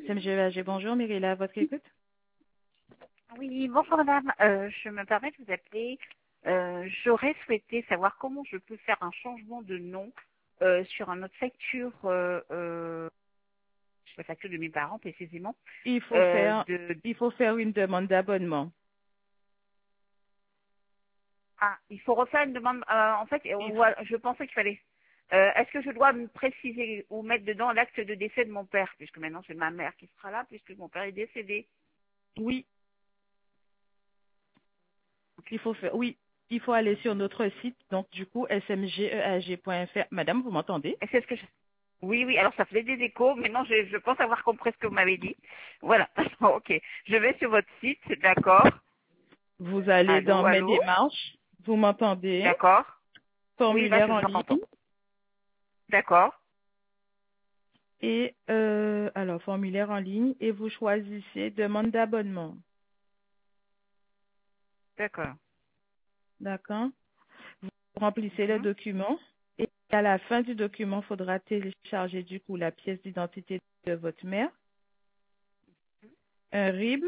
SMGEAG, bonjour, Myrilla, à votre écoute. Oui, bonjour madame. Je me permets de vous appeler. J'aurais souhaité savoir comment je peux faire un changement de nom sur notre facture, sur la facture de mes parents précisément. Il faut Euh, faire, de... il faut faire une demande d'abonnement. Ah, il faut refaire une demande. En fait, Il je pensais qu'il fallait. Est-ce que je dois me préciser ou mettre dedans l'acte de décès de mon père, puisque maintenant c'est ma mère qui sera là, puisque mon père est décédé. Oui, oui, il faut aller sur notre site, donc du coup, smgeag.fr. Madame, vous m'entendez? Et c'est ce que je... Oui, oui, alors ça fait des échos. Maintenant, je pense avoir compris ce que vous m'avez dit. Voilà, ok. Je vais sur votre site, d'accord. Vous allez Allô, dans Mes allô, démarches, vous m'entendez? d'accord. Oui, là, Formulaire je en vous ligne. entends. D'accord, Et alors, formulaire en ligne, et vous choisissez demande d'abonnement. d'accord. D'accord? Vous remplissez le Mhm. document et à la fin du document, il faudra télécharger du coup la pièce d'identité de votre mère, un RIB,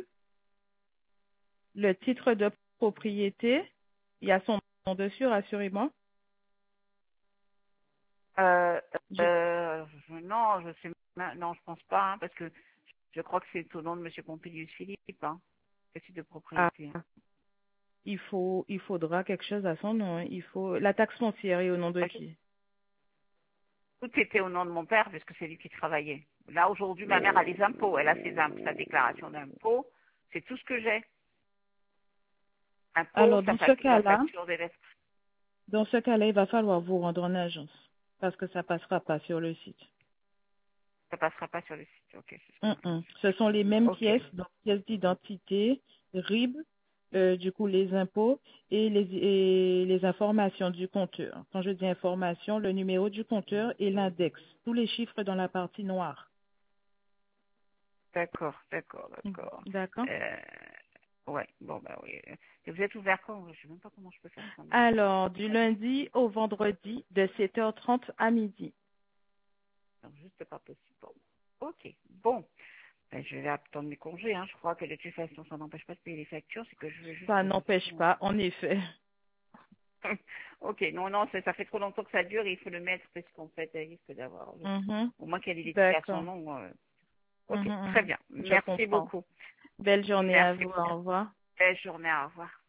le titre de propriété, il y a son nom dessus, rassurez-moi. Je- Non, je sais, non, je pense pas, hein, parce que je crois que c'est au nom de Monsieur Pompilius Philippe, hein, le titre de ah, propriété. il faudra quelque chose à son nom, hein. Il faut la taxe foncière est au nom de Ok. qui? Tout était au nom de mon père, puisque c'est lui qui travaillait. Là, aujourd'hui, ma mère a les impôts. Elle a sa déclaration d'impôts. C'est tout ce que j'ai. Impôts, Alors sa facture, la facture dans ce cas-là, il va falloir vous rendre en agence parce que ça passera pas sur le site. ça passera pas sur le site. Ok, c'est ce que je pense. Ce sont les mêmes Ok, pièces, donc pièces d'identité, RIB, du coup les impôts et les informations du compteur. Quand je dis information, le numéro du compteur et l'index, tous les chiffres dans la partie noire. d'accord, d'accord, d'accord. D'accord. Euh, ouais, bon, bah oui. Et vous êtes ouvert quand? Je sais même pas comment je peux faire ça, moi. Alors, du lundi au vendredi de 7h30 à midi. Non, juste pas possible pour moi. Ok, bon. Ben, je vais attendre mes congés, hein. Je crois que de toute façon, ça n'empêche pas de payer les factures. C'est que je veux juste Ça que ce n'empêche soit... pas, en effet. Ok, non, non, ça fait trop longtemps que ça dure, il faut le mettre parce qu'en fait, elle risque d'avoir, Mhm. au moins qu'elle ait l'étiquette à son D'accord. nom. Ok, Mhm, très mhm. bien. Je Merci comprends. beaucoup. Belle journée à Merci vous. beaucoup. Au revoir. Belle journée, au revoir.